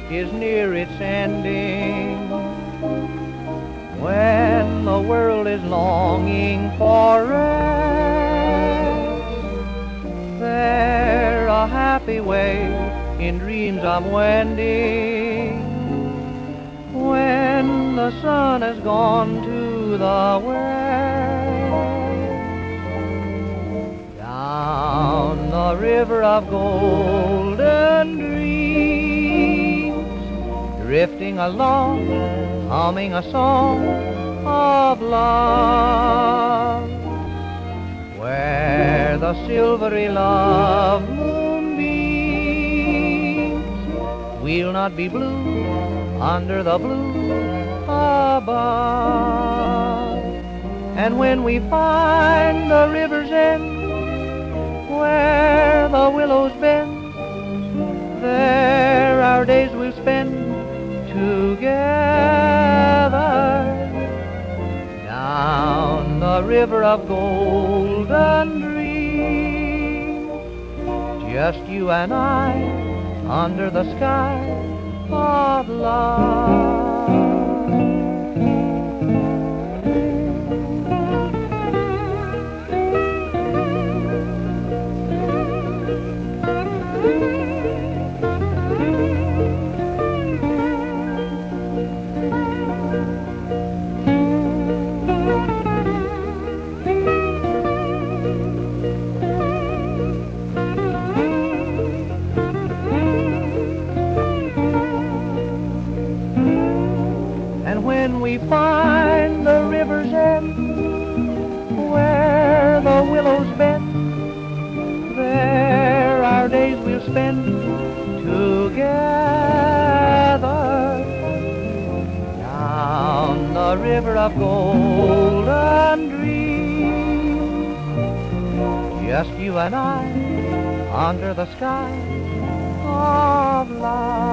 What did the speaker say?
is near its ending. When the world is longing for rest, there a happy way in dreams I'm wending. When the sun has gone to the west, down the river of golden dreams, drifting along, humming a song of love, where the silvery love moon beams, we'll not be blue under the blue above. And when we find the river's end, where the willows bend, there our days we'll spend together, down the river of golden dreams, just you and I under the sky of love. And when we find the river's end, where the willows bend, there our days we'll spend together, down the river of golden dreams, just you and I under the sky of love.